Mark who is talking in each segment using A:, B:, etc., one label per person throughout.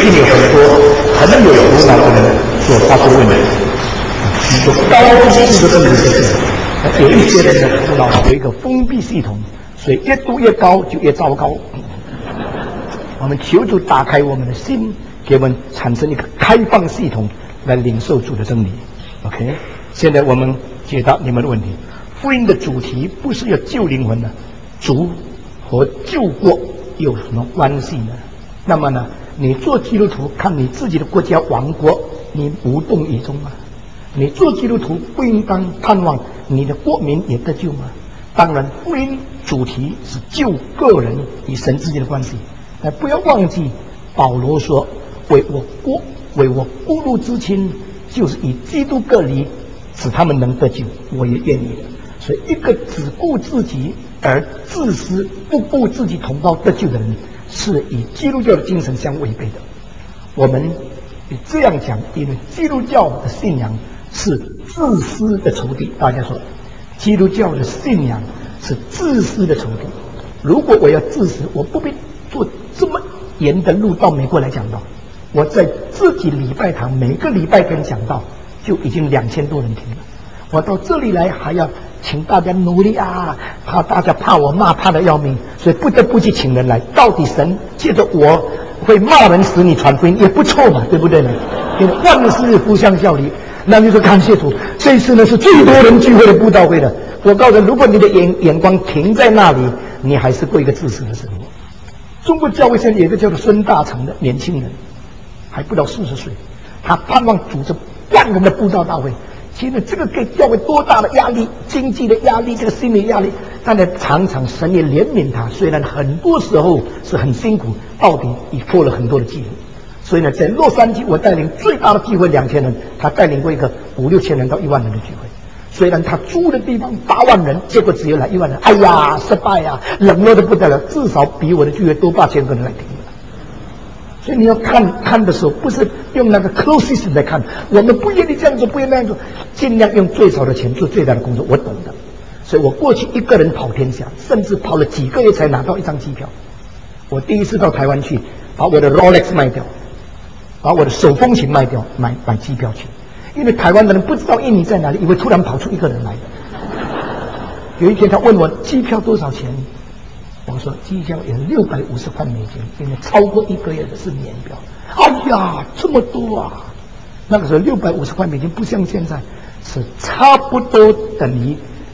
A: 定有很多很有头脑的人所发出问题，有高度的政治正确，有一些人的头脑有一个封闭系统，所以越读越高就越糟糕。我们求主打开我们的心，给我们产生一个开放系统来领受主的真理。OK， 现在我们解答你们的问题。福音的主题不是要救灵魂的，主和救国有什么关系呢？那么呢，你做基督徒看你自己的国家亡国，你无动于衷吗？你做基督徒不应当盼望你的国民也得救吗？当然，福音主题是救个人与神之间的关系。不要忘记保罗说，为我过路之亲，就是以基督隔离，使他们能得救，我也愿意的。所以一个只顾自己而自私不顾自己同胞得救的人，是与基督教的精神相违背的。我们这样讲，因为基督教的信仰是自私的仇敌。大家说，基督教的信仰是自私的仇敌。如果我要自私，我不必做这么严的路到美国来讲道。我在自己礼拜堂每个礼拜天讲道，就已经2000多人听了。我到这里来还要请大家努力啊，怕大家怕我骂怕得要命，所以不得不去请人来。到底神借着我会骂人使你传福音也不错嘛，对不对呢？因为万事互相效力，那就是感谢主。这一次呢是最多人聚会的布道会的。我告诉你，如果你的眼光停在那里，你还是过一个自私的生活。中国教会现在有一个叫做孙大成的年轻人，还不到40岁，他盼望组织万人的布道大会。其实这个给教会多大的压力，经济的压力，这个心理压力，但是常常神也怜悯他，虽然很多时候是很辛苦，到底也破了很多的记录。所以呢，在洛杉矶我带领最大的聚会2000人，他带领过一个5、6千人到1万人的聚会。虽然他租的地方8万人，结果只有来1万人，哎呀，失败啊，冷落的不得了，至少比我的聚会多8000个人来听。所以你要看的时候，不是用那个 closest 来看，我们不愿意这样做，不愿意那样做，尽量用最少的钱做最大的工作，我懂的。所以我过去一个人跑天下，甚至跑了几个月才拿到1张机票。我第一次到台湾去，把我的 Rolex 卖掉，把我的手风琴卖掉，买机票去。因为台湾的人不知道印尼在哪里，以为突然跑出一个人来的。有一天他问我机票多少钱，我说机票有650块美金，因为超过1个月的是年票。哎呀，这么多啊！那个时候650块美金不像现在，是差不多等于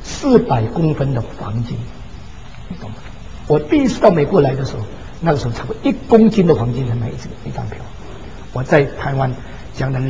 A: 400公分的黄金，你懂吗？我第一次到美国来的时候，那个时候差不多1公斤的黄金才买一张票。我在台湾讲了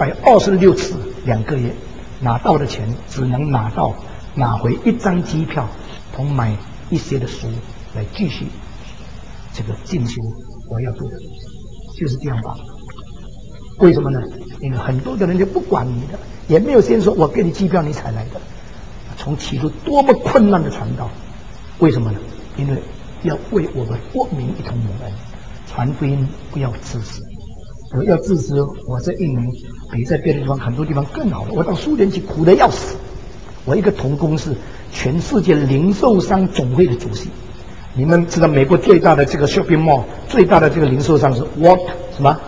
A: 226次，2个月拿到的钱只能拿回1张机票，同买一些的书来继续这个进修我要做的，就是这样吧。为什么呢？因为很多的人就不管你的，也没有先说我给你机票你才来的。从起初多么困难的传道，为什么呢？因为要为我们国民一同蒙恩，传福音不要自私。我要自私，我在印尼比在别的地方很多地方更好了。我到苏联去苦得要死，我一个同工是全世界零售商总会的主席。你们知道美国最大的这个 shopping mall 最大的这个零售商是 什么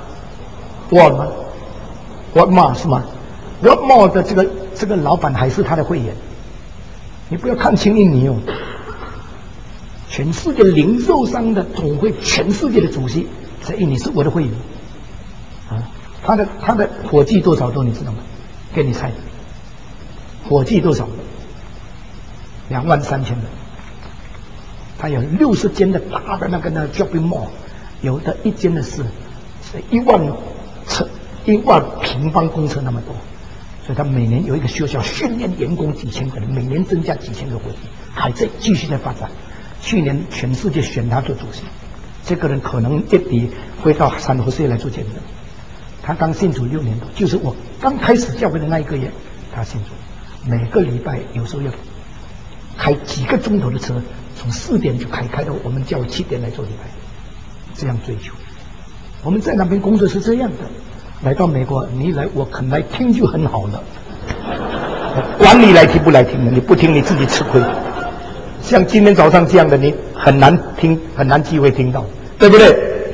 A: Walmart 是吗 Walmart 的这个老板还是他的会员。你不要看轻印尼哦，全世界零售商的总会全世界的主席在印尼是我的会员啊。他的伙计多少多你知道吗？给你猜，伙计多少？23000人。他有60间的大的那个 shopping mall， 有的一间的是1万平方公尺那么多，所以他每年有一个学校训练员工几千个人，每年增加几千个伙计，还在继续在发展。去年全世界选他做主席，这个人可能月底会到三和社来做见证。他刚信主6年多，就是我刚开始教会的那1个月，他信主，每个礼拜有时候要开几个钟头的车，从4点就开到我们教会7点来做礼拜，这样追求。我们在那边工作是这样的，来到美国，你来我肯来听就很好了，管你来听不来听的，你不听你自己吃亏。像今天早上这样的，你很难听，很难机会听到，对不对？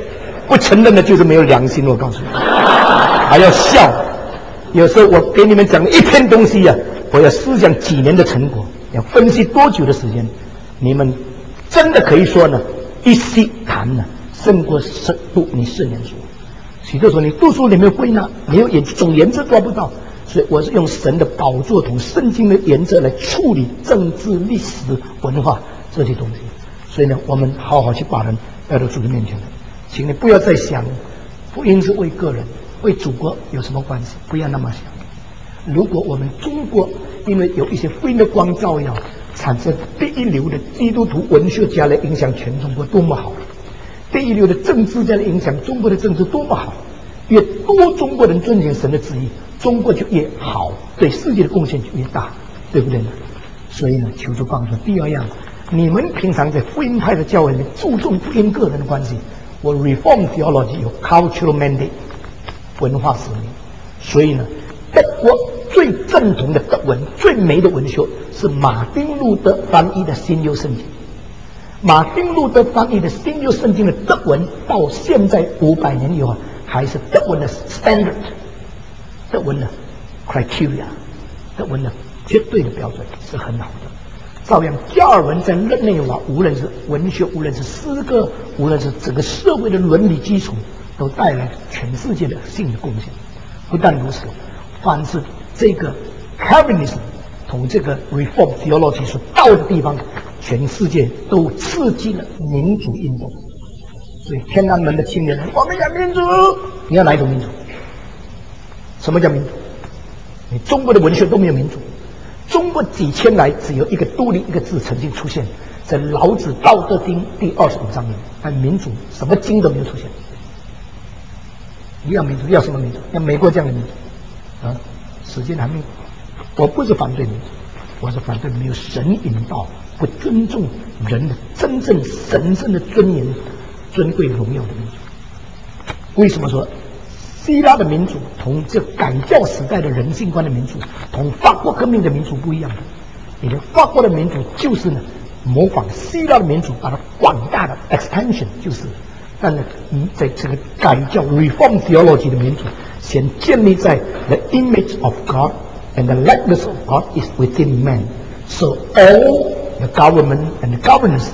A: 不承认的就是没有良心。我告诉你，还要笑。有时候我给你们讲一篇东西啊，我要思想几年的成果，要分析多久的时间，你们真的可以说呢，一息谈呢，胜过读你4年书。许多时候你读书你没有归纳，没有总原则抓不到，所以我是用神的宝座同圣经的原则来处理政治、历史、文化这些东西。所以呢，我们好好去把人带到主的面前来，请你不要再想福音是为个人、为祖国有什么关系，不要那么想。如果我们中国因为有一些福音的光照耀，产生第一流的基督徒文学家来影响全中国，多么好！第一流的政治家来影响中国的政治，多么好！越多中国人遵循神的旨意，中国就越好，对世界的贡献就越大，对不对呢？所以呢，求主帮助。第二样，你们平常在福音派的教会里面注重福音个人的关系，我 Reform Theology 有 Cultural Mandate 文化使命，所以呢，德国最正统的德文、最美的文学是马丁路德翻译的新约圣经。马丁路德翻译的新约圣经的德文到现在500年以后还是德文的 standard， 德文的 criteria， 德文的绝对的标准是很好的。照样加尔文在日内瓦，无论是文学，无论是诗歌，无论是整个社会的伦理基础，都带来全世界的性的贡献。不但如此，凡是这个 Calvinism 同这个 Reform Theology 所到的地方，全世界都刺激了民主运动。所以天安门的青年人，我们要民主。你要哪一种民主？什么叫民主？你中国的文学都没有民主。中国几千来只有一个独立一个字曾经出现在老子《道德经》第25章里面，但民主什么经都没有出现。你要民主，要什么民主？要美国这样的民主啊？时间还没有。我不是反对民主，我是反对没有神引导、不尊重人的真正神圣的尊严、尊贵荣耀的民主。为什么说希腊的民主同这改教时代的人性观的民主，同法国革命的民主不一样的？你的法国的民主就是呢，模仿希腊的民主，把它广大的 expansion 就是。但是在这个改教 Reform Theology 的民主，先建立在 the image of God and the likeness of God is within man. So all the government and the governors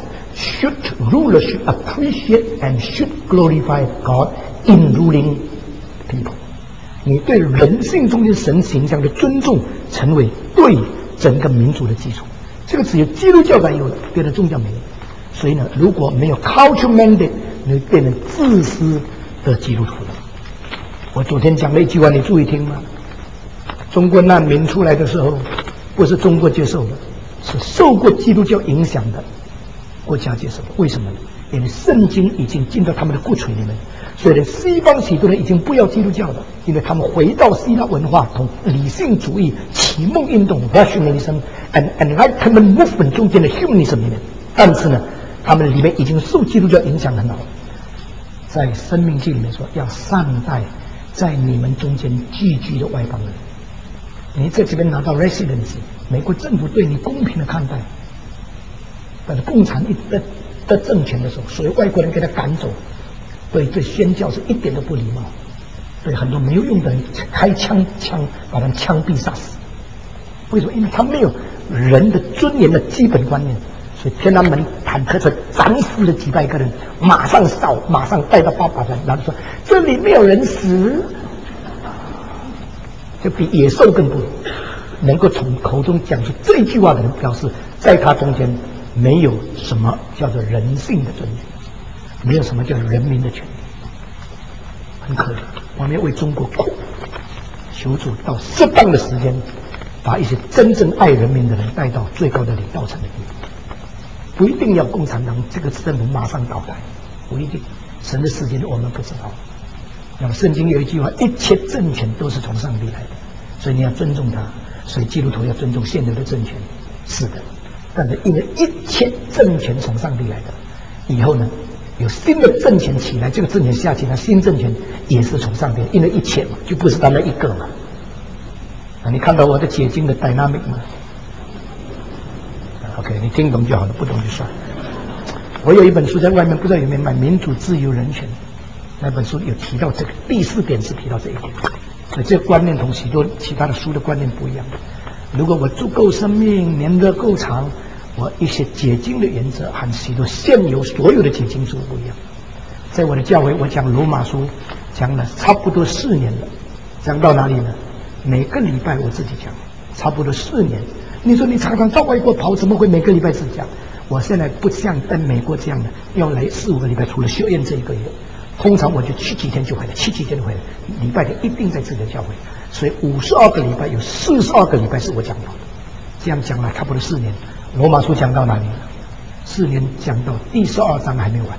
A: rulers should appreciate and should glorify God in ruling people. 你对人性中间神形象的尊重，成为对整个民主的基础。这个只有基督教才有的，别的宗教没有。所以呢，如果没有 cultural mandate， 你会变成自私的基督徒了。我昨天讲了一句话，你注意听吗？中国难民出来的时候，不是中国接受的，是受过基督教影响的国家接受的。为什么呢？因为圣经已经进到他们的骨髓里面，所以连西方许多人已经不要基督教了，因为他们回到希腊文化同理性主义、启蒙运动 （rationalism and enlightenment movement） 中间的 humanism 里面。但是呢，他们里面已经受基督教影响很好。在《申命记》里面说，要善待在你们中间寄居的外邦人。你在这边拿到 residency， 美国政府对你公平的看待。但是共产的政权的时候，所有外国人给他赶走，对宣教是一点都不礼貌，对很多没有用的人开枪把他们枪毙杀死。为什么？因为他没有人的尊严的基本观念。所以天安门坦克车斩死了几百个人，马上烧，马上带到800人，然后说这里没有人死，就比野兽更不如。能够从口中讲出这句话的人，表示在他中间没有什么叫做人性的尊严，没有什么叫人民的权利，很可怜。我们要为中国哭，求主到适当的时间，把一些真正爱人民的人带到最高的领导层的地方。不一定要共产党这个政府马上倒台，不一定。神的时间我们不知道。那么圣经有一句话，一切政权都是从上帝来的，所以你要尊重他。所以基督徒要尊重现有的政权，是的。但是因为一切政权从上帝来的，以后呢，有新的政权起来，这个政权下去，那新政权也是从上帝，因为一切嘛，就不是他那一个嘛。你看到我的解经的 dynamic 吗？OK， 你听懂就好了，不懂就算了。我有一本书在外面，不知道有没有买《民主、自由、人权》， 那本书有提到这个第4点是提到这一点，所以这个观念同许多其他的书的观念不一样。如果我足够生命年得够长，我一些解经的原则和许多现有所有的解经书不一样。在我的教会，我讲罗马书讲了差不多4年了，讲到哪里呢？每个礼拜我自己讲，差不多4年。你说你常常到外国跑，怎么会每个礼拜自己讲？我现在不像在美国这样的，要来4、5个礼拜，除了修院这1个月，通常我就去几天就回来，去几天就回来。礼拜天一定在自己的教会，所以52个礼拜有42个礼拜是我讲到的，这样讲了差不多4年。罗马书讲到哪里了？4年讲到第12章还没完。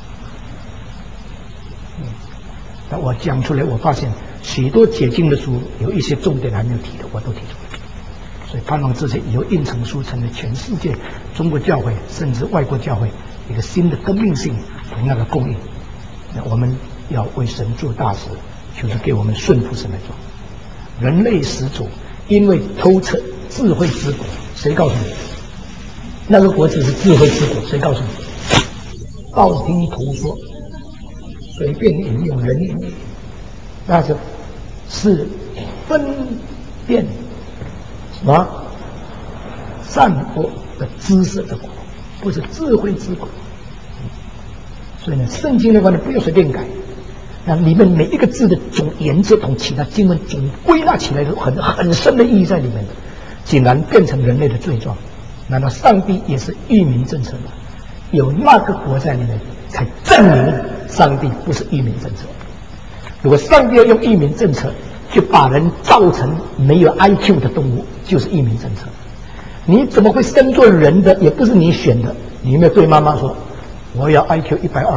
A: 那我讲出来，我发现许多解经的书有一些重点还没有提的，我都提出来。所以盼望这些以后印成书成为全世界中国教会甚至外国教会一个新的革命性的那个供应。那我们要为神做大事，就是给我们顺服神来做。人类始祖因为偷吃智慧之果，谁告诉你？那个果子是智慧之果，谁告诉你？道听途说，随便引用人引用，那是分辨什么善恶的知识的果，不是智慧之果。所以呢，圣经的话呢，不要随便改。那里面每一个字的总原则同其他经文总归纳起来，很深的意义在里面的，竟然变成人类的罪状。难道上帝也是育民政策吗？有那个国在里面，才证明上帝不是育民政策。如果上帝要用育民政策，就把人造成没有 IQ 的动物，就是育民政策。你怎么会生做人的？也不是你选的。你有没有对妈妈说，我要 IQ 128？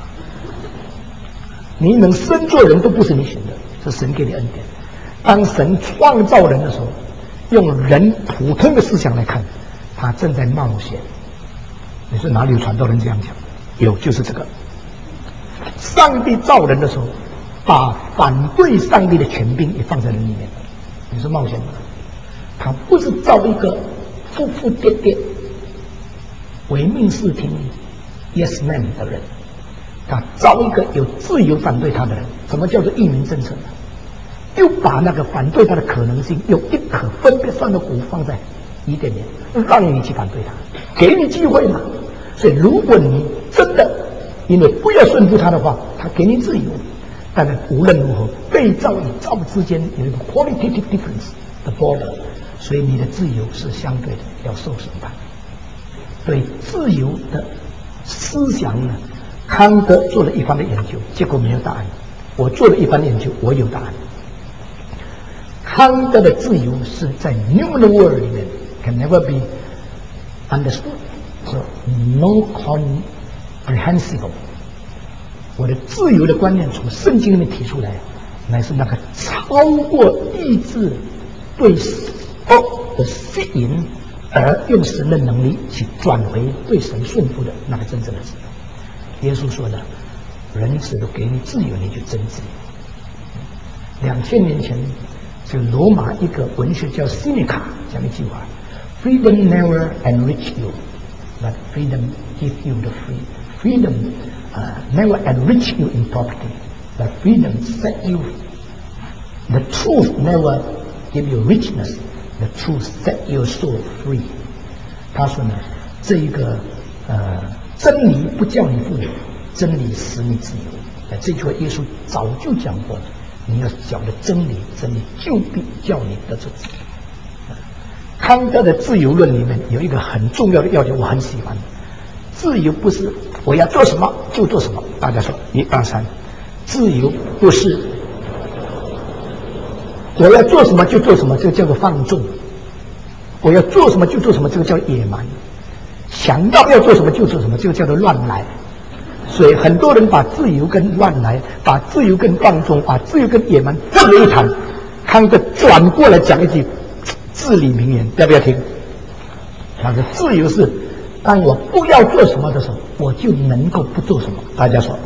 A: 你能生做人都不是你选的，是神给你恩典。当神创造人的时候，用人普通的思想来看，他正在冒险。你说哪里有传道人这样讲？有，就是这个。上帝造人的时候，把反对上帝的权柄也放在人里面。你说冒险吗？他不是造一个服服帖帖、唯命是听、yes man 的人，他造一个有自由反对他的人。什么叫做育民政策呢？又把那个反对他的可能性，用一颗分别善的果放在伊甸园，让你去反对他，给你机会嘛。所以如果你真的因为不要顺服他的话，他给你自由。但是无论如何，被造与造之间有一个 qualitative difference 的 border， 所以你的自由是相对的，要受审判。对自由的思想呢，康德做了一番的研究，结果没有答案。我做了一番研究，我有答案。康德的自由是在 numinal world 里面 can never be understood， so no comprehensible。我的自由的观念从圣经里面提出来，乃是那个超过意志对恶的吸引，而用神的能力去转回对神顺服的那个真正的自由。耶稣说的，人子都给你自由，你就真自由。2000年前，就罗马一个文学家 Seneca 讲一句话 ：Freedom never enrich you, but freedom give you the freedom never enrich you in property, but freedom set you. The truth never give you richness, the truth set your soul free. 他说呢，这一个真理不叫你富有，真理使你自由。这句话耶稣早就讲过了。你要晓得真理，真理就必叫你得着自由。康德的自由论里面有一个很重要的要点，我很喜欢。自由不是我要做什么就做什么，大家说1、2、3。自由不是我要做什么就做什么，这个叫做放纵；我要做什么就做什么，这个叫野蛮；想到要做什么就做什么，这个叫做乱来。所以很多人把自由跟乱来，把自由跟放纵，把自由跟野蛮混为一谈。康德转过来讲一句至理名言，要不要听？他说自由是当我不要做什么的时候，我就能够不做什么。大家说，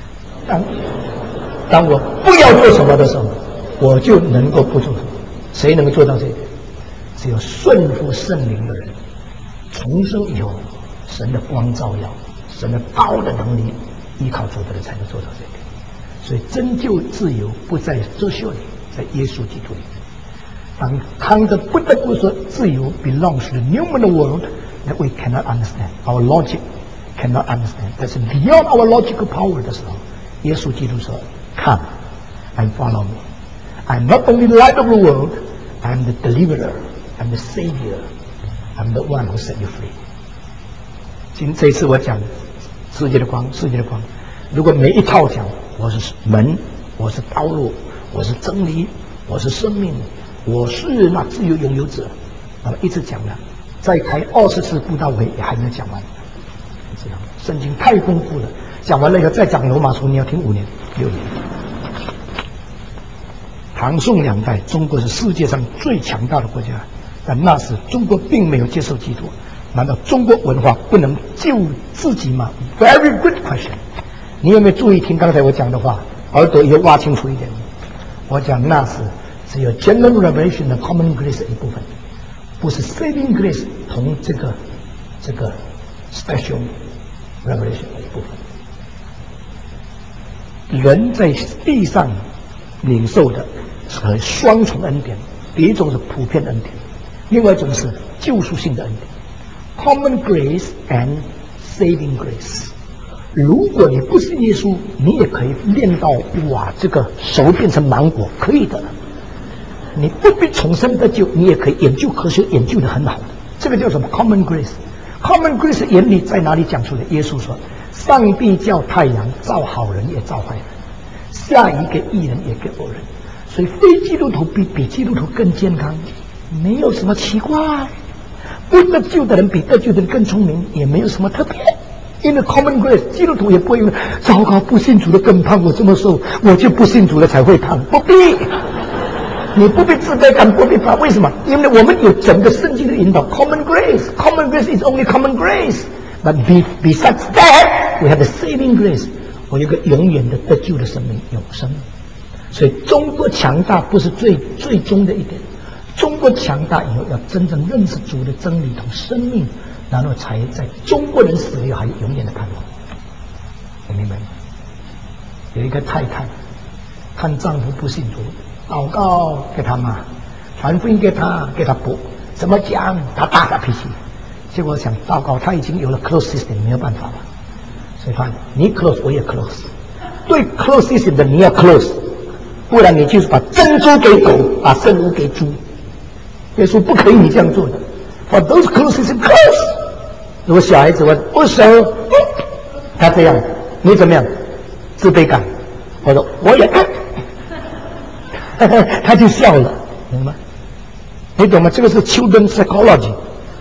A: 当我不要做什么的时候，我就能够不做什么。谁能够做到这一点？只有顺服圣灵的人，重生以后，神的光照耀，神的高的能力依靠主的人才能做到这一点。 所以拯救自由不在哲学里，在耶稣基督里。当康德不得不说自由 belongs to the numinal world that we cannot understand, our logic cannot understand, that's beyond our logical power 的时候，耶稣基督说 Come and follow me. I'm not only the light of the world, I'm the deliverer, I'm the savior, I'm the one who set you free. 这一次我讲世界的光，世界的光，如果每一套讲我是门，我是道路，我是真理，我是生命，我是那自由拥有者，那么一直讲了，再开20次布道会也还没有讲完。这样，圣经太丰富了，讲完了以后再讲罗马书，你要听5年、6年。唐宋两代，中国是世界上最强大的国家，但那时中国并没有接受基督。难道中国文化不能救自己吗 ？Very good question。你有没有注意听刚才我讲的话？耳朵也挖清楚一点。我讲那时只有 general revelation 的 common grace 的一部分，不是 saving grace 同这个 special revelation 的一部分。人在地上领受的是双重恩典，第一种是普遍恩典，另外一种是救赎性的恩典 ，common grace and saving grace。如果你不是耶稣，你也可以练到哇，这个手变成芒果，可以的。你不必重生得救，你也可以研究科学，研究的很好的。这个叫什么 common grace？common grace 原理在哪里讲出来？耶稣说：“上帝叫太阳照好人也照坏人，下雨给义人也给恶人。”所以非基督徒比基督徒更健康，没有什么奇怪。不得救的人比得救的人更聪明，也没有什么特别。因为 common grace， 基督徒也不会因为糟糕不信主的更胖，我这么瘦，我就不信主了才会胖，不必。你不必自卑感，不必怕。为什么？因为我们有整个圣经的引导 ，common grace。common grace is only common grace。But besides that, we have the saving grace。我有个永远的得救的生命，永生。所以中国强大不是最终的一点，中国强大以后要真正认识主的真理同生命，然后才在中国人死了还有永远的盼望。你明白吗？有一个太太看丈夫不信主，祷告给他骂，传福音给他补，怎么讲他大发脾气。结果想糟糕，他已经有了 close system， 没有办法了。所以他你 close 我也 close， 对 close system 的你要 close， 不然你就是把珍珠给狗，把圣物给猪。耶稣不可以你这样做的。For those close system close。如果小孩子问我手，他这样，你怎么样？自卑感。我说我也看。他就笑了，懂吗？你懂吗？这个是 children psychology。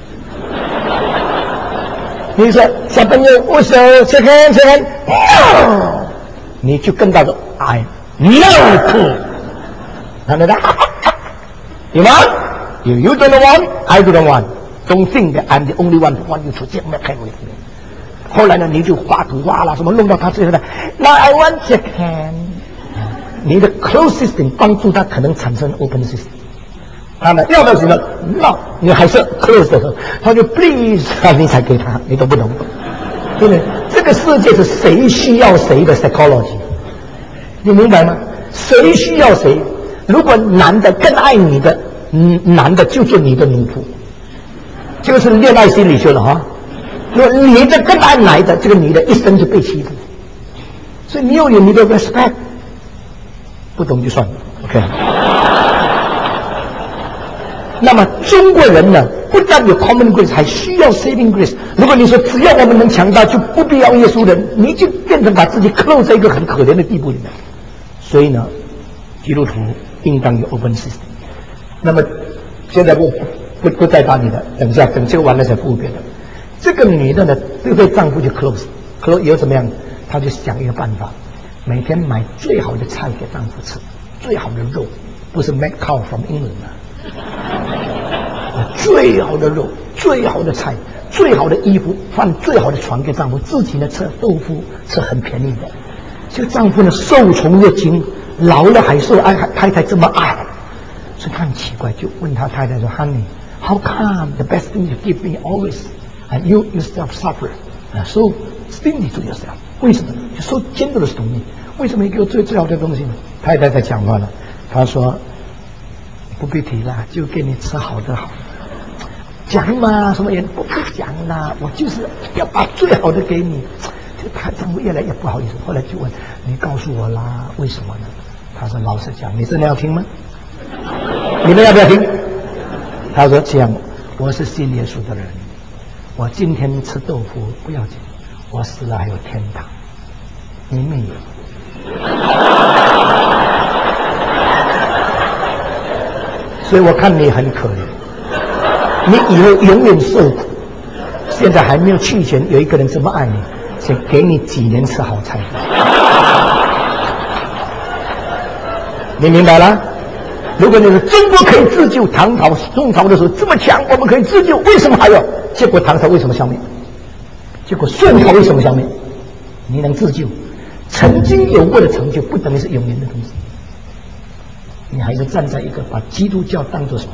A: 你说小朋友握手切开，你就跟他说 I love， 看到他有吗 ？You don't want, I don't want. Don't think that I'm the only one who want you to take my hand with me. 后来呢，你就画图画了，什么弄到他最后呢 ？Now I want your hand。你的 close system 帮助他可能产生 open system。他们要到什么 ？No， 你还是 close 的时候，他就 please， 你才给他，你懂不懂？因为这个世界是谁需要谁的 psychology， 你明白吗？谁需要谁？如果男的更爱你的，男的就做你的奴仆，这个是恋爱心理学了哈。如果女的更爱男的，这个女的一生就被欺负，所以你要有你的 respect。不懂就算了 ，OK。那么中国人呢，不但有 common grace， 还需要 saving grace。如果你说只要我们能强大，就不必要耶稣了，你就变成把自己 close 在一个很可怜的地步里面。所以呢，基督徒应当有 open system。那么现在不再打你的，等一下等这个完了才复别的。这个女的呢，对丈夫就 close 以后怎么样？她就想一个办法。每天买最好的菜给丈夫吃，最好的肉，不是 make cow from England 最好的肉，最好的菜，最好的衣服，换最好的床给丈夫，自己呢吃豆腐，吃很便宜的。就丈夫呢受宠若惊，老了还受太太这么爱，所以他很奇怪，就问他太太说 ：“Honey, how come the best thing you give me always, and you yourself suffer, so stingy to yourself？” 为什么？就 so generous to me。 为什么你给我最好的东西呢？太太在讲话了，她说不必提了，就给你吃好的好。讲嘛，什么也不讲啦，我就是要把最好的给你。这他丈夫越来越不好意思，后来就问你告诉我啦，为什么呢？他说老实讲，你真的要听吗？你们要不要听？他说这样，我是信耶稣的人，我今天吃豆腐不要紧，我死了还有天堂，你没有。所以我看你很可怜，你以后永远受苦。现在还没有去前，有一个人这么爱你，先给你几年吃好菜。你明白了？如果你说中国可以自救，唐朝、宋朝的时候这么强，我们可以自救，为什么还要？结果唐朝为什么消灭？结果宋朝为什么消灭？你能自救，曾经有过的成就不等于是永远的东西。你还是站在一个把基督教当作什么？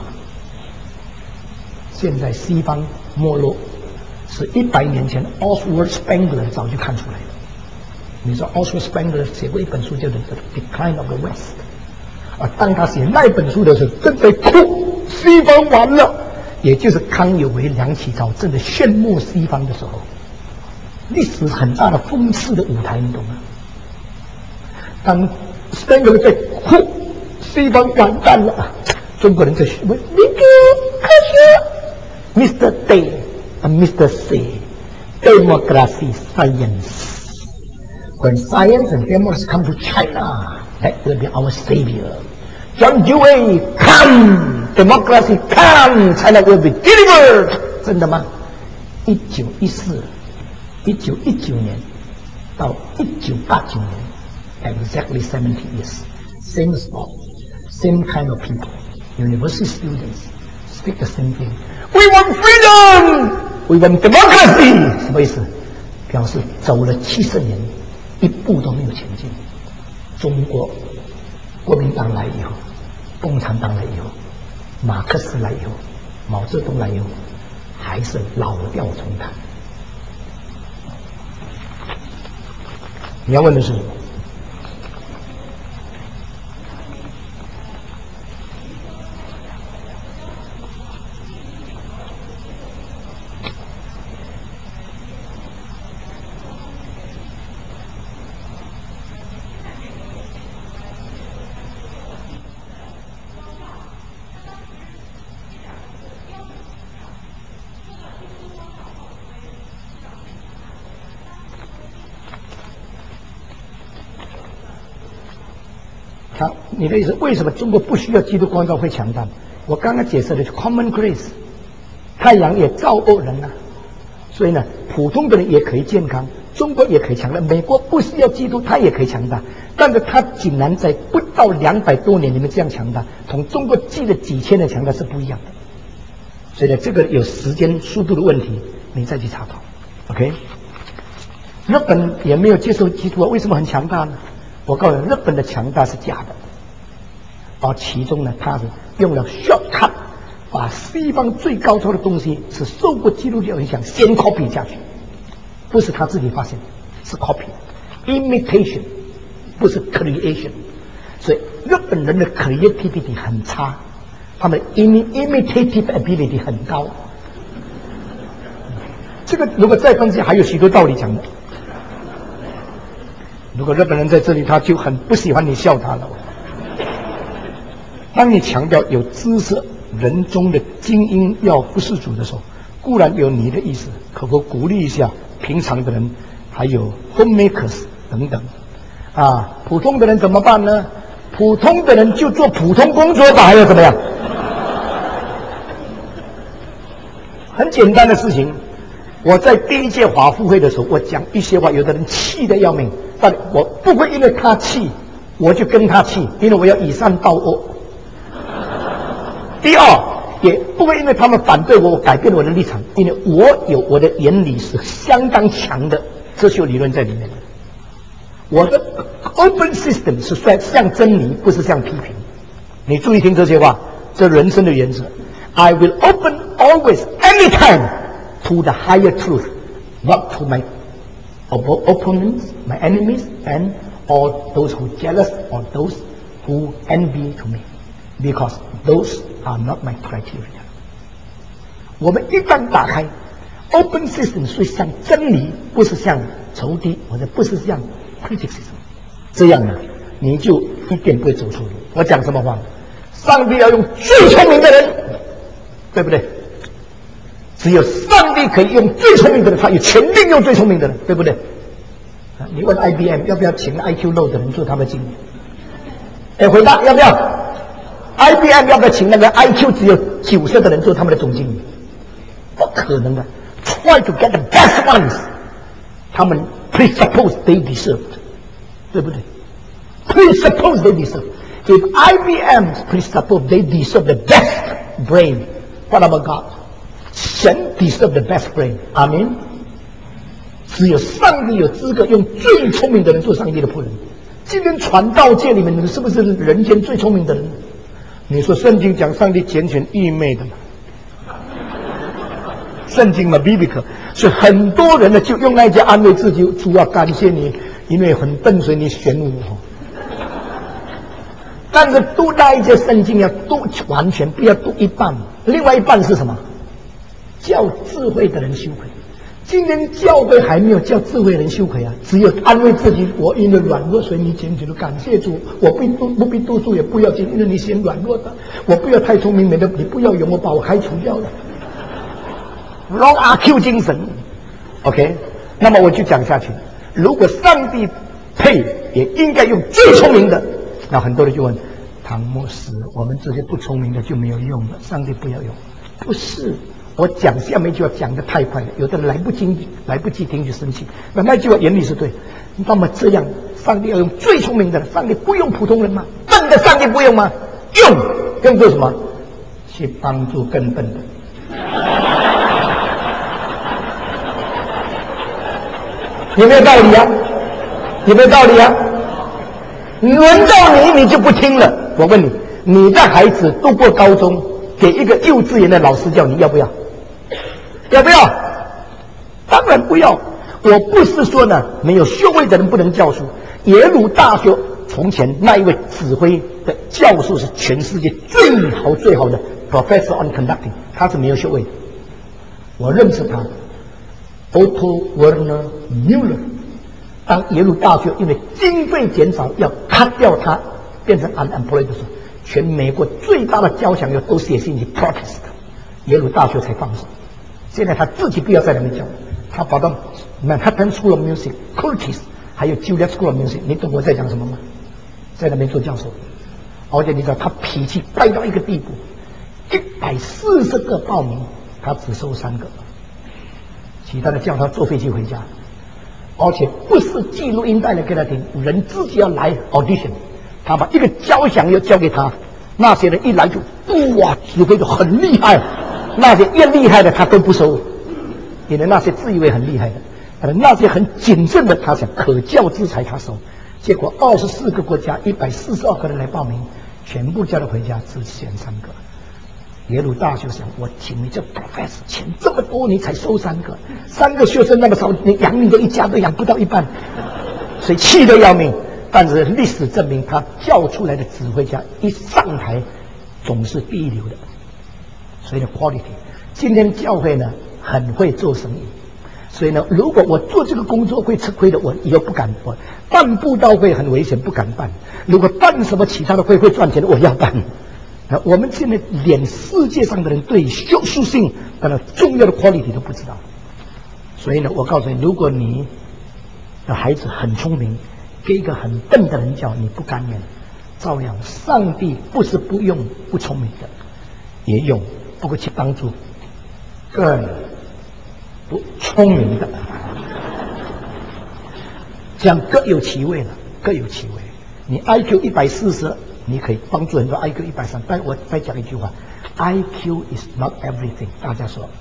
A: 现在西方没落是100年前 Oswald Spengler 早就看出来了。你说 Oswald Spengler 写过一本书叫做《The Decline of the West》。当他写那本书的时候，正在哭，西方完了，也就是康有为、梁启超正在炫目西方的时候，历史很大的讽刺的舞台，你懂吗？当 Spengler 在哭，西方完蛋了，中国人在问：“你给科学 ，Mr. Day and Mr. C, democracy, science. When science and democracy come to China, that will be our savior. John Dewey, come! Democracy, come! China will be delivered!” 真的吗？1914、1919年到1989年 ，exactly 70 years, same spot, same kind of people, university students speak the same thing. We want freedom, we want democracy. 什么意思？表示走了70年，一步都没有前进。中国国民党来以后，共产党来以后，马克思来以后，毛泽东来以后，还是老调重弹。你要问的是什么？你的意思，为什么中国不需要基督光照会强大？我刚刚解释的是 common grace， 太阳也照恶人啊，所以呢，普通的人也可以健康，中国也可以强大，美国不需要基督，它也可以强大，但是它竟然在不到200多年里面这样强大，同中国记了几千年强大是不一样的。所以呢，这个有时间速度的问题，你再去查考。OK， 日本也没有接受基督啊，为什么很强大呢？我告诉你，日本的强大是假的。而其中呢，他是用了 shortcut， 把西方最高超的东西是受过基督教影响，先 copy 下去，不是他自己发现，是 copy，imitation， 不是 creation。所以日本人的 creativity 很差，他们 imitative ability 很高。这个如果再分析，还有许多道理讲的。如果日本人在这里，他就很不喜欢你笑他了。当你强调有知识人中的精英要服侍主的时候，固然有你的意思，可否鼓励一下平常的人，还有 homemakers 等等啊？普通的人怎么办呢？普通的人就做普通工作吧，还要怎么样？很简单的事情。我在第一届华富会的时候，我讲一些话，有的人气得要命，但我不会因为他气，我就跟他气，因为我要以善报恶。第二，也不会因为他们反对我，我改变我的立场，因为我有我的原理是相当强的哲学理论在里面的。我的 open system 是向真理，不是向批评。你注意听这些话，这人生的原则。I will open always, anytime, to the higher truth, not to my opponents, my enemies, and or those who jealous, or those who envy to me, because those are not my criteria. 我们一旦打开 open system， 所以向真理，不是向仇敌，或者不是向 criticism， 这样呢，你就一定不会走错路。我讲什么话？上帝要用最聪明的人，对不对？只有上帝可以用最聪明的人，他有权利用最聪明的人，对不对？你问 IBM 要不要请 IQ low 的人做他们经理？回答要不要 ？IBM 要不要请那个 IQ 只有90的人做他们的总经理？不可能的。Try to get the best ones， 他们 presuppose they deserve， 对不对 ？Presuppose they deserve. If IBM presuppose they deserve the best brain, what about God？ 神 deserve the best brain， 阿们。只有上帝有资格用最聪明的人做上帝的仆人。今天传道界里面，你是不是人间最聪明的人？你说圣经讲上帝拣选愚昧的嘛？圣经嘛 ，biblical， 所以很多人呢就用那句安慰自己：主啊，感谢你，因为很笨，所以你选我。但是读那一节圣经要读完全，不要读一半。另外一半是什么？叫智慧的人羞愧。今天教会还没有叫智慧人羞愧啊，只有安慰自己：我因为软弱，所以你拣选了，感谢主。我不必读书也不要紧，因为你嫌软弱的。我不要太聪明，免得你不要用我把我开除掉了。Wrong RQ 精神 ，OK？ 那么我就讲下去。如果上帝配，也应该用最聪明的。那很多人就问唐牧师：我们这些不聪明的就没有用了？上帝不要用？不是，我讲下面一句话讲得太快了，有的人来不及听就生气。那句话原理是对。那么这样，上帝要用最聪明的人，上帝不用普通人吗？笨的上帝不用吗？用做什么？去帮助更笨的。有没有道理啊？有没有道理啊？轮到你，你就不听了。我问你，你的孩子读过高中，给一个幼稚园的老师教，你要不要？要不要？当然不要。我不是说呢，没有学位的人不能教书。耶鲁大学从前那一位指挥的教授是全世界最好的 Professor on Conducting， 他是没有学位的。我认识他。Otto Werner Müller， 当耶鲁大学因为经费减少要 cut 掉他，变成 unemployed 的时候，全美国最大的交响乐都写信去 protest， 耶鲁大学才放手。现在他自己不要在那边教，他跑到 Manhattan School of Music、Curtis 还有 Juilliard School of Music， 你懂我在讲什么吗？在那边做教授，而且你知道他脾气败到一个地步，140个报名，他只收3个。其他的叫他坐飞机回家，而且不是记录音带来给他听，人自己要来 audition。他把一个交响乐交给他，那些人一来就哇，指挥的很厉害，那些越厉害的他都不收，因为那些自以为很厉害的，那些很谨慎的，他想可教之才他收。结果24个国家142个人来报名，全部叫他回家，只选3个。耶鲁大学想，我请你这 professor 钱这么多，你才收3个，3个学生那么少，你养你的一家都养不到一半，所以气得要命。但是历史证明，他教出来的指挥家一上台总是第一流的，所以呢 quality。今天教会呢很会做生意，所以呢，如果我做这个工作会吃亏的，我以后不敢做。办布道会很危险，不敢办。如果办什么其他的会赚钱的，我要办。我们现在连世界上的人对学术性的重要的 quality 都不知道，所以呢，我告诉你，如果你的孩子很聪明，给一个很笨的人教，你不甘愿，照样上帝不是不用不聪明的，也用，不过去帮助更不聪明的，这样各有其位了，各有其位。你 IQ 140。你可以帮助很多 IQ 130，但我再讲一句话 ，IQ is not everything。大家说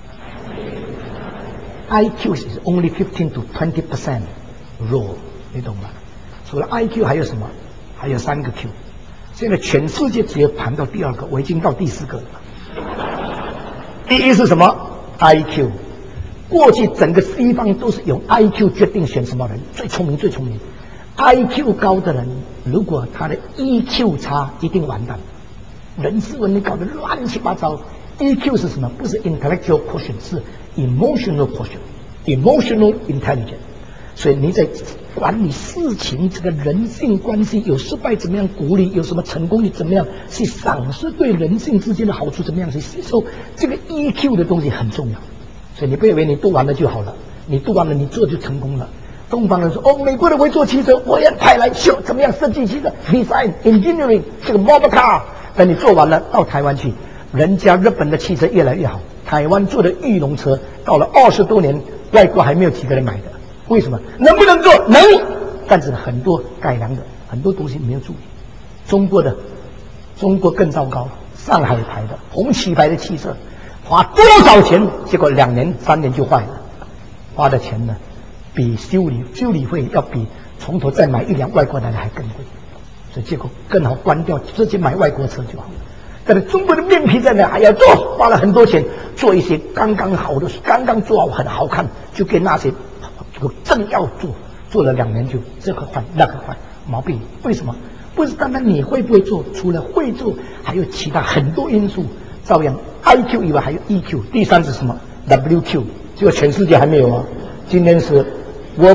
A: ，IQ is only 15 to 20% raw， 你懂吗？除了 IQ 还有什么？还有3个 Q。现在全世界只有谈到第2个，我已经到第4个了。第一是什么 ？IQ。过去整个西方都是用 IQ 决定选什么人最聪明最聪明。 IQ 高的人，如果他的 EQ 差，一定完蛋。人事问题搞得乱七八糟。EQ 是什么？不是 intellectual quotient， 是 emotional quotient，emotional intelligence。所以你在管理事情，这个人性关系有失败怎么样鼓励，有什么成功你怎么样去赏识，对人性之间的好处怎么样去吸收，这个 EQ 的东西很重要。所以你不以为你读完了就好了，你读完了你做就成功了。东方人说哦，美国人会做汽车，我也派来修怎么样设计汽车 ，design engineering 这个 model car。等你做完了到台湾去，人家日本的汽车越来越好，台湾做的裕农车到了20多年，外国还没有几个人买的。为什么？能不能做？能，但是很多改良的很多东西没有注意。中国更糟糕，上海牌的红旗牌的汽车，花多少钱？结果2年3年就坏了，花的钱呢，比修理费要比从头再买一辆外国来的还更贵，所以结果更好关掉，直接买外国车就好了。但是中国的面皮在那还要做，花了很多钱做一些刚刚好的，刚刚做好很好看，就给那些正要做了2年就这个换那个换，毛病。为什么？不是单单你会不会做，除了会做，还有其他很多因素。照样 IQ 以外还有 EQ， 第三是什么 ？WQ， 这个全世界还没有啊。今天是 World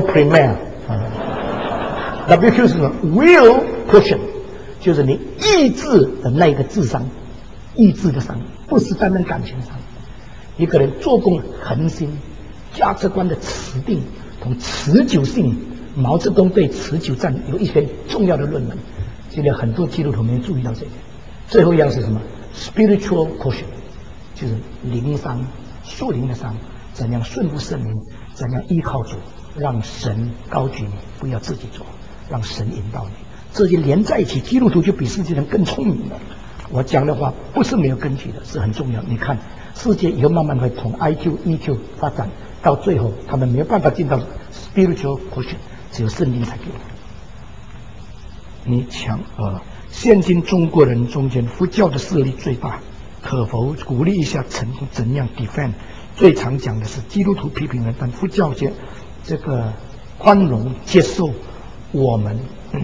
A: Premiere。WQ 是什么 ？Will Quotient， 就是你意志的那个智商，意志的伤，不是单单感情上。一个人做工恒心，价值观的持定同持久性。毛泽东对持久战有一篇重要的论文，现在很多基督徒没有注意到这个。最后一样是什么 ？Spiritual quotient， 就是灵商，属灵的商，怎样顺服圣灵，怎样依靠主，让神高举你，不要自己做，让神引导你。这些连在一起，基督徒就比世界人更聪明了。我讲的话不是没有根据的，是很重要。你看，世界以后慢慢会从 IQ、EQ 发展，到最后他们没有办法进到 spiritual quotient， 只有圣经才给你强。现今中国人中间佛教的势力最大，可否鼓励一下怎样 defend？ 最常讲的是基督徒批评人，但佛教界这个宽容接受我们。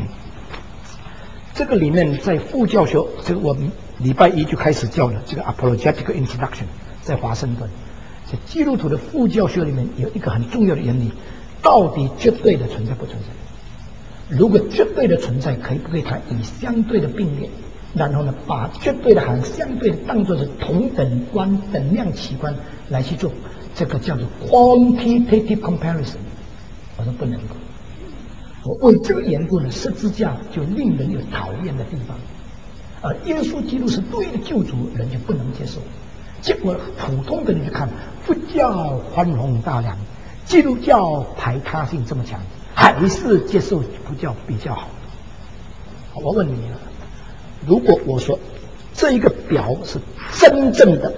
A: 这个里面在副教学，这个我们礼拜1就开始教了这个 apologetic introduction， 在华盛顿。在基督徒的副教学里面有一个很重要的原理：到底绝对的存在不存在？如果绝对的存在，可以不可以它以相对的并列，然后呢，把绝对的和相对的当作是同等观、等量奇观来去做，这个叫做 quantitative comparison。我说不能够。我为这个缘故呢，十字架就令人有讨厌的地方，而耶稣基督是对的救主，人就不能接受。结果普通的人去看，佛教宽宏大量，基督教排他性这么强，还是接受佛教比较好。我问你了，如果我说这一个表是真正的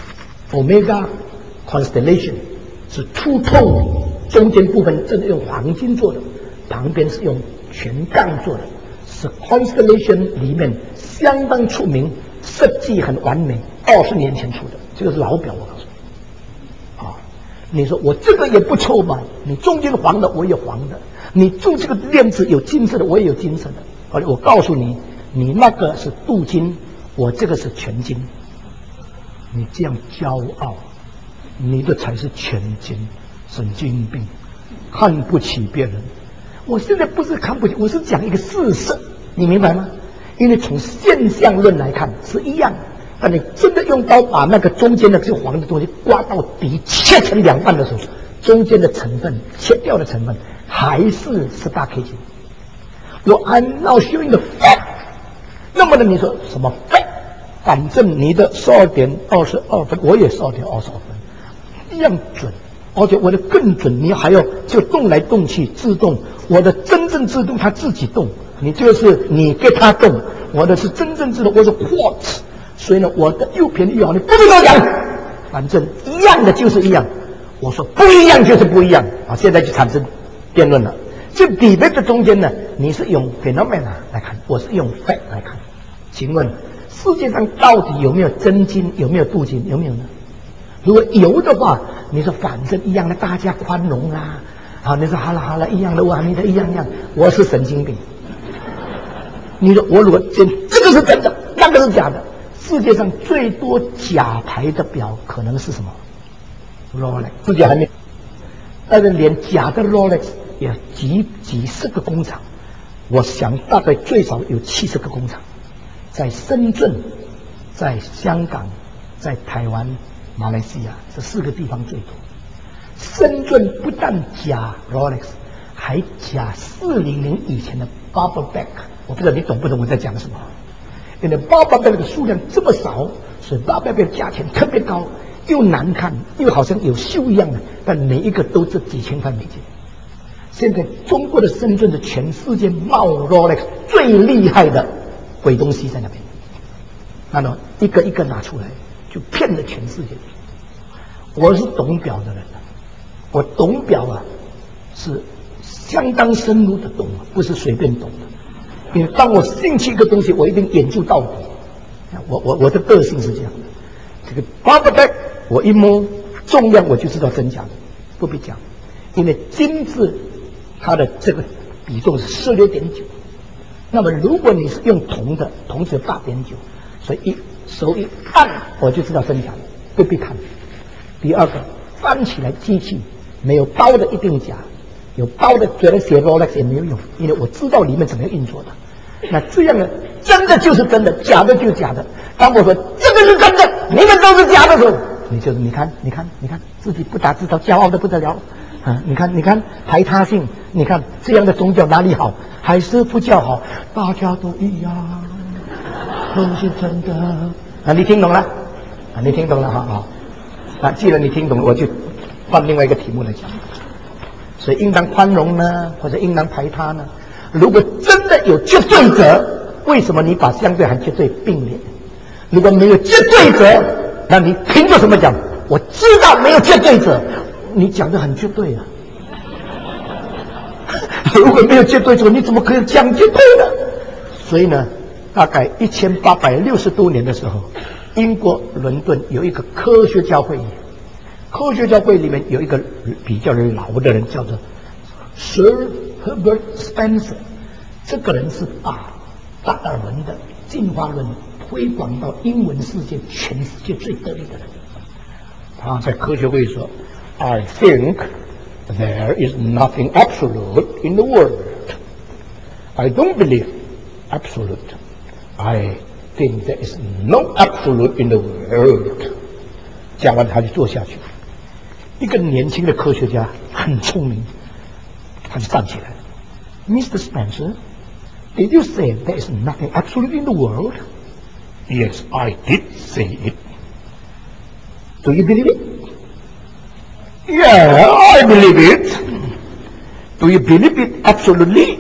A: Omega Constellation 是two tone， 中间部分真的用黄金做的，旁边是用全钢做的，是 Constellation 里面相当出名，设计很完美，20年前出的，这个是老表，我告诉你。你说我这个也不错嘛？你中间黄的我也黄的，你做这个链子有金色的我也有金色的，我告诉你，你那个是镀金，我这个是全金。你这样骄傲，你的才是全金，神经病，看不起别人。我现在不是看不起，我是讲一个事实，你明白吗？因为从现象论来看是一样，但你真的用刀把那个中间的这黄的东西刮到底，切成2半的时候，中间的成分切掉的成分还是18 K 金。I'm now showing the fact。那么呢，你说什么 fact？ 反正你的12点22分，我也12点22分，一样准。而且我的更准，你还要就动来动去自动，我的真正自动它自己动，你这个是你给它动，我的是真正自动，我是 quartz， 所以呢，我的又便宜又好，你不能这样讲，反正一样的就是一样，我说不一样就是不一样啊，现在就产生辩论了。这debate的中间呢，你是用 phenomena 来看，我是用 fact 来看，请问世界上到底有没有真金，有没有镀金，有没有呢？如果有的话，你说反正一样的，大家宽容啦， 好，你说好了好了，一样的，我还没得一样样，我是神经病。你说我如果这个是真的，那个是假的，世界上最多假牌的表可能是什么 ？Rolex， 世界还没，但是连假的 Rolex 也几十个工厂，我想大概最少有70个工厂，在深圳、在香港、在台湾、马来西亚这4个地方最多。深圳不但假 Rolex， 还假400以前的 Burberry。我不知道你懂不懂我在讲什么？因为 Burberry 的数量这么少，所以 Burberry 的价钱特别高，又难看，又好像有锈一样的，但每一个都值几千块美金。现在中国的深圳是全世界冒 Rolex 最厉害的鬼东西在那边，那么一个一个拿出来，就骗了全世界。我是懂表的人，我懂表啊，是相当深入的懂，不是随便懂的。因为当我兴趣一个东西，我一定研究到底。我的个性是这样的。这个 Burberry 我一摸重量我就知道真假的，不必讲。因为金子它的这个比重是16.9，那么如果你是用铜的，铜只有8.9，所以一手一按我就知道真假的，不必看。第二个，翻起来机器没有包的一定假，有包的觉得写 Rolex 也没有用，因为我知道里面怎么样运作的。那这样呢，真的就是真的，假的就是假的。当我说这个是真的，你们都是假的时候，你就是你看，自己不打自招，骄傲的不得了。你看排他性，你看这样的宗教哪里好？还是不叫好？大家都一样，都是真的。你听懂了？你听懂了？好。既然你听懂了，我就换另外一个题目来讲。所以应当宽容呢，或者应当排他呢？如果真的有绝对者，为什么你把相对和绝对并列？如果没有绝对者，那你凭着什么讲？我知道没有绝对者，你讲的很绝对啊。如果没有绝对者，你怎么可以讲绝对呢？所以呢，大概1860多年的时候，英国伦敦有一个科学家会议，科学家会里面有一个比较老的人，叫做 Sir Herbert Spencer， 这个人是把达尔文的进化论推广到英文世界，全世界最得力的人。他在科学会说 I think there is nothing absolute in the world. I don't believe absolute. I think there is no absolute in the world. 讲完他就坐下去。一个年轻的科学家很聪明，他就站起来了。Mr. Spencer, did you say there is nothing absolute in the world? Yes, I did say it. Do you believe it? Yeah, I believe it. Do you believe it absolutely?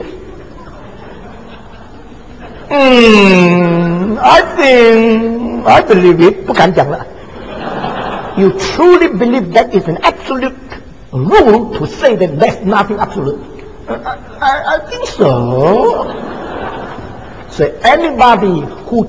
A: I think I believe it. 不敢讲了。You truly believe that is an absolute rule to say that there's nothing absolute? I think so. So anybody who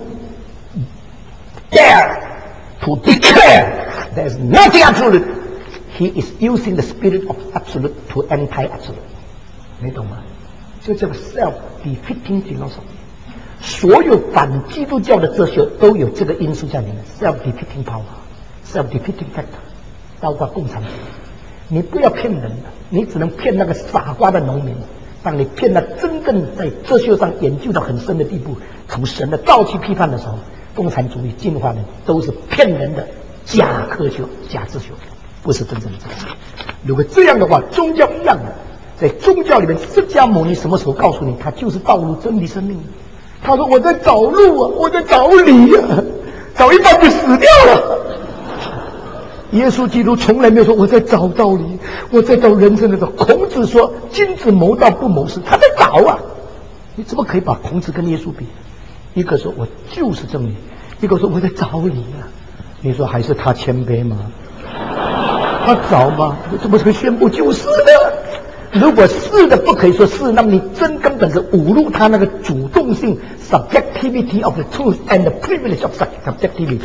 A: dare to declare there's nothing absolute, he is using the spirit of absolute to anti-absolute. 你懂吗？就这个 self-defeating philosophy， 所有反基督教的哲学都有这个因素在里面 ，self-defeating power。self-defeating factor， 包括共产主义，你不要骗人的，你只能骗那个傻瓜的农民。当你骗他真正在哲学上研究到很深的地步，从神的道去批判的时候，共产主义、进化论都是骗人的假科学、假哲学，不是真正的哲学。如果这样的话，宗教一样的，在宗教里面，释迦牟尼什么时候告诉你，他就是道路、真理、生命？他说我在找路啊，我在找理啊，找一半就死掉了。耶稣基督从来没有说我在找道理，我在找人生的道。孔子说君子谋道不谋事，他在找啊。你怎么可以把孔子跟耶稣比？一个说我就是真理，一个说我在找理啊。你说还是他谦卑吗？他找吗？你怎么可以宣布就是呢？如果是的不可以说是，那么你真根本是侮辱他那个主动性 subjectivity of the truth and the privilege of subjectivity。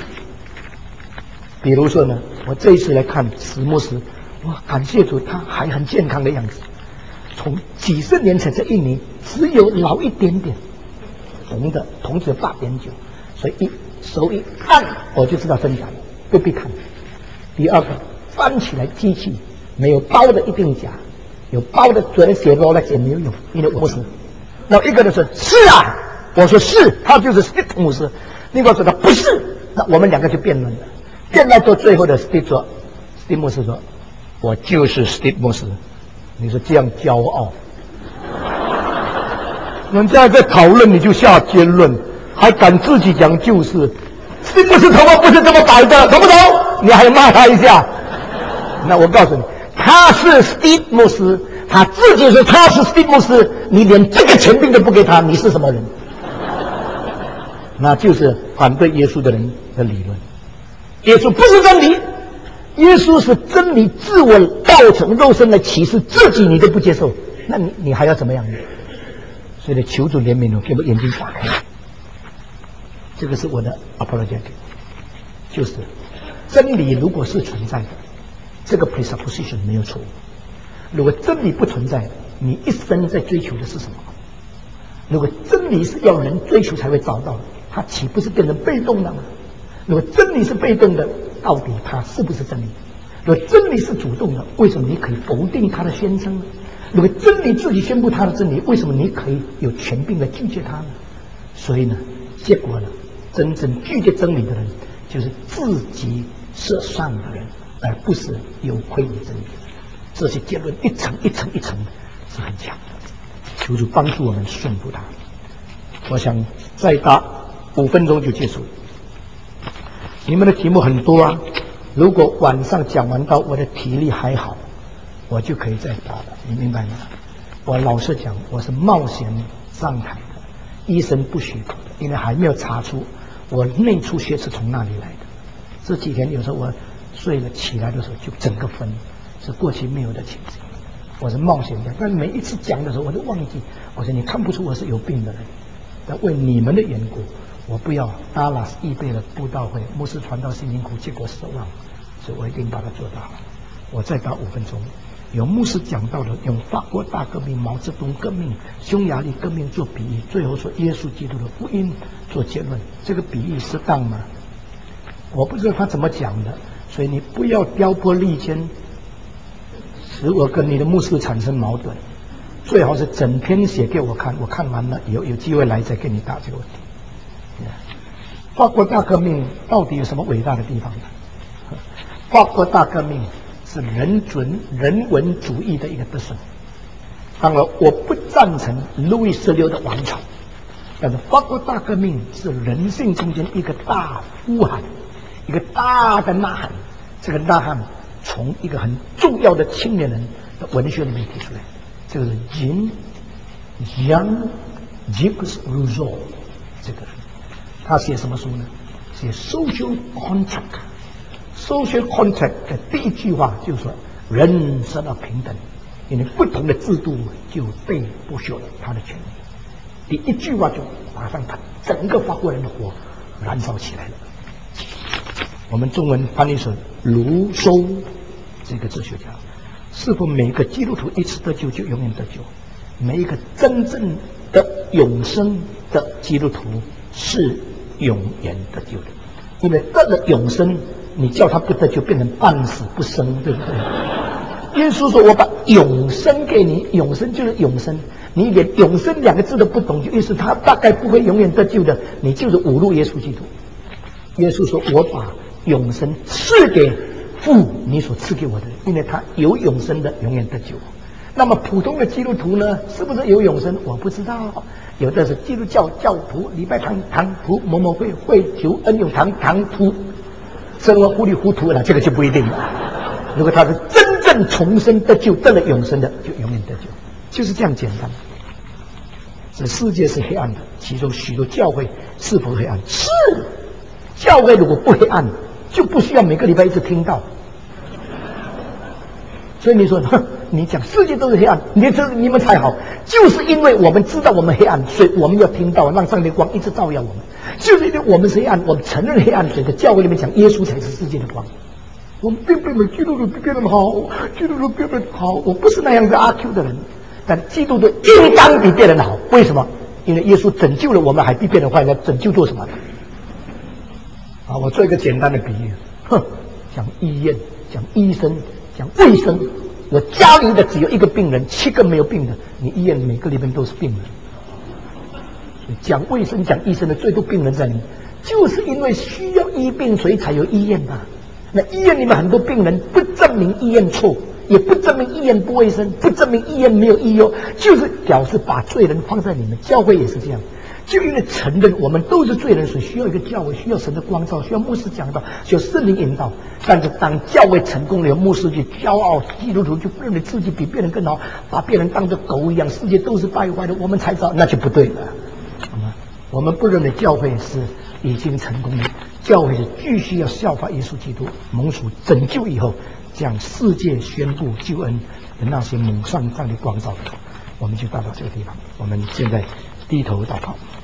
A: 比如说呢，我这一次来看史牧师，哇，感谢主，他还很健康的样子。 从几十年前这一年只有老一点点，铜只有8.9，所以手一按我就知道真假了，不必看。第二个，翻起来机器没有包的一定假，有包的昨天写Rolex也没有用，因为我不是。那一个人说是啊，我说是，他就是史蒂夫牧师。另外说他不是，那我们两个就辩论了，辩论到最后的史蒂夫牧师说，我就是史蒂夫牧师。你说这样骄傲，人家在讨论你就下结论，还敢自己讲就是。史蒂夫牧师头发不是这么白的，懂不懂？你还骂他一下。那我告诉你，他是史蒂夫牧师，他自己说他是史蒂夫牧师，你连这个权柄都不给他，你是什么人？那就是反对耶稣的人的理论。耶稣不是真理，耶稣是真理，自我道成肉身来启示自己，你都不接受，那你还要怎么样呢？所以呢，求主怜悯我，给我眼睛打开。这个是我的 apologetic， 就是真理如果是存在的，这个 presupposition 没有错误。如果真理不存在，你一生在追求的是什么？如果真理是要人追求才会找到的，它岂不是变成被动的吗？如果真理是被动的，到底它是不是真理？如果真理是主动的，为什么你可以否定它的宣称呢？如果真理自己宣布它的真理，为什么你可以有权柄来拒绝它呢？所以呢，结果呢，真正拒绝真理的人，就是自己设上的人，而不是有亏于真理。这些结论一层一层一层是很强的，求主帮助我们顺服它。我想再答5分钟就结束了。你们的题目很多啊，如果晚上讲完到我的体力还好，我就可以再答了，你明白吗？我老实讲，我是冒险上台的，医生不许可的，因为还没有查出我内出血是从哪里来的。这几天有时候我睡了起来的时候就整个分，是过去没有的情形。我是冒险的，但每一次讲的时候我都忘记，我说你看不出我是有病的人，但为你们的缘故，我不要达拉斯预备了布道会，牧师传道辛辛苦，结果失望，所以我一定把它做到了。我再答5分钟。有牧师讲到了用法国大革命、毛泽东革命、匈牙利革命做比喻，最后说耶稣基督的福音做结论，这个比喻适当吗？我不知道他怎么讲的，所以你不要挑拨离间，使我跟你的牧师产生矛盾。最好是整篇写给我看，我看完了有机会来再跟你答这个问题。法国大革命到底有什么伟大的地方呢？法国大革命是人文主义的一个得胜。当然，我不赞成路易16的王朝，但是法国大革命是人性中间一个大呼喊，一个大的呐喊。这个呐喊从一个很重要的青年人的文学里面提出来，这个是Jean-Jacques Rousseau 这个人，他写什么书呢？写 Social Contract。Social Contract 的第一句话就是说，人生而平等，因为不同的制度就被剥削了他的权利。第一句话就马上把整个法国人的火燃烧起来了。我们中文翻译成卢梭这个哲学家，是否每个基督徒一次得救就永远得救？每一个真正的永生的基督徒是永远得救的，因为得了永生，你叫他不得救，变成半死不生，对不对？耶稣说：“我把永生给你，永生就是永生。你连永生2个字都不懂，就意思他大概不会永远得救的，你就是侮辱耶稣基督。”耶稣说：“我把永生赐给父你所赐给我的，因为他有永生的，永远得救。”那么普通的基督徒呢，是不是有永生？我不知道。有的是基督教教徒，礼拜堂堂徒，某某会求恩永堂堂徒，生活糊里糊涂了，这个就不一定了。如果他是真正重生得救，得了永生的，就永远得救，就是这样简单。这世界是黑暗的，其中许多教会是否黑暗？是。教会如果不黑暗，就不需要每个礼拜一直听到。所以你说，你讲世界都是黑暗，你们才好，就是因为我们知道我们黑暗，所以我们要听到，让上帝光一直照耀我们。就是因为我们是黑暗，我们承认黑暗，所以在教会里面讲耶稣才是世界的光。我们并不是基督徒比别人好，基督徒比别人好，我不是那样的阿 Q 的人。 但基督徒应当比别人好。为什么？因为耶稣拯救了我们，还比别人坏，那拯救做什么？我做一个简单的比喻，讲医院，讲医生，讲卫生。我家里的只有一个病人，7个没有病的，你医院每个里面都是病人。讲卫生、讲医生的最多病人在你，就是因为需要医病，所以才有医院嘛。那医院里面很多病人，不证明医院错，也不证明医院不卫生，不证明医院没有医药，就是表示把罪人放在里面。教会也是这样，就因为承认我们都是罪人，所以需要一个教会，需要神的光照，需要牧师讲道，需要圣灵引导。但是当教会成功了，牧师就骄傲，基督徒就认为自己比别人更好，把别人当作狗一样，世界都是败坏的，我们才知道，那就不对了。我们不认为教会是已经成功了，教会是继续要效法耶稣基督，蒙主拯救以后，向世界宣布救恩的那些蒙上帝的光照。我们就到这个地方，我们现在低头祷告。